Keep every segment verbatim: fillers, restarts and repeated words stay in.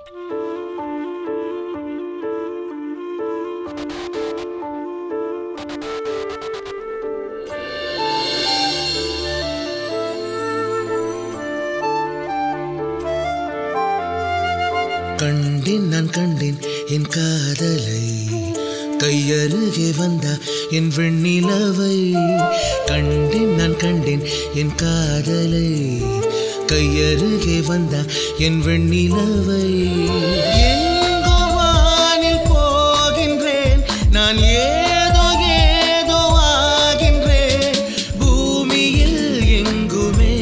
கண்டேன் நான் கண்டேன் என் காதலை, கையருகே வந்தா என் வெண்ணிலவை. கண்டேன் நான் கண்டேன் என் காதலை, கையருகே வந்தா என் வெண்ணிலவை. எங்கோ வானில் போகின்றேன் நான், ஏதோ ஏதோ ஆகின்றேன். பூமியில் எங்குமே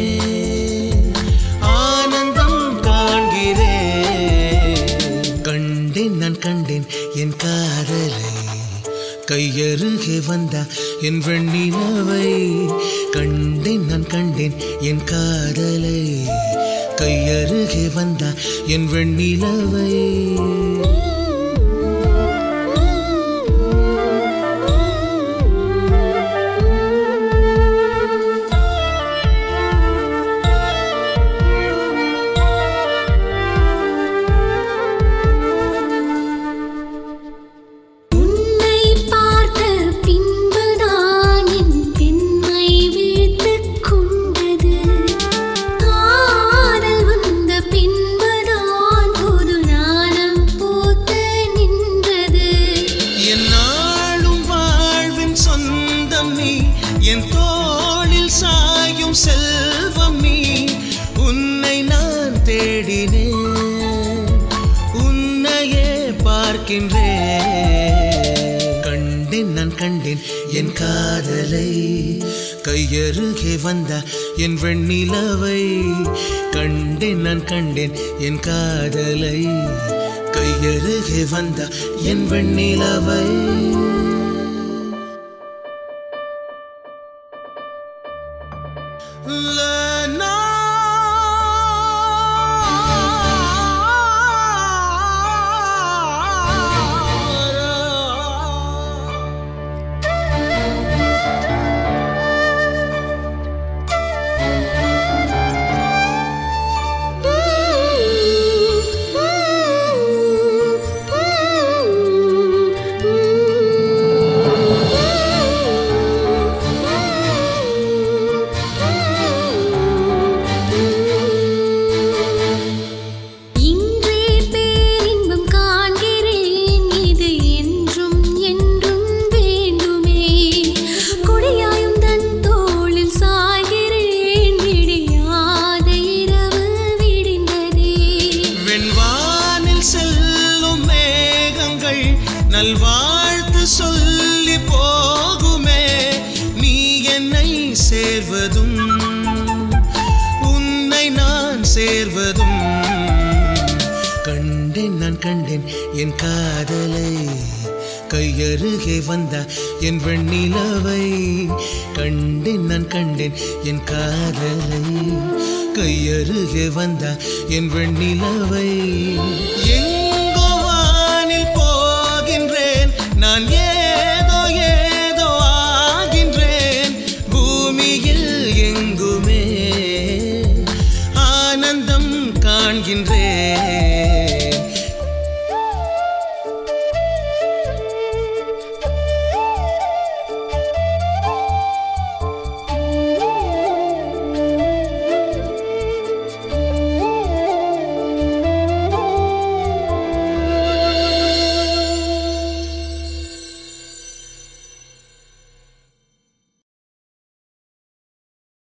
ஆனந்தம் காண்கிறேன். கண்டேன் நான் கண்டேன் என் காதலை, கையருகே வந்தா என் வெண்ணிலவை. கண்டேன் நான் கண்டேன் என் காதலை, கையருகே வந்தா என் வெண்ணிலவை. என் தோளில் சாயும் செல்வம் நீ, உன்னை நான் தேடினேன், உன்னையே பார்க்கின்றேன். கண்டேன் நான் கண்டேன் என் காதலை, கையருகே வந்தா என் வெண்ணிலவை. கண்டேன் நான் கண்டேன் என் காதலை, கையருகே வந்தா என் வெண்ணிலவை. நல்வாழ்த்து சொல்லி போகுமே, நீ என்னை சேர்வதும் உன்னை நான் சேர்வதும். கண்டேன் நான் கண்டேன் என் காதலை, கையருகே வந்தா என் வெண்ணிலவை. கண்டேன் நான் கண்டேன் என் காதலை, கையருகே வந்தா என் வெண்ணிலவை. எங்கோ வானில் போகின்றேன் நான், ஏதோ ஏதோ ஆகின்றேன். பூமியில் எங்குமே ஆனந்தம் காண்கின்றேன்.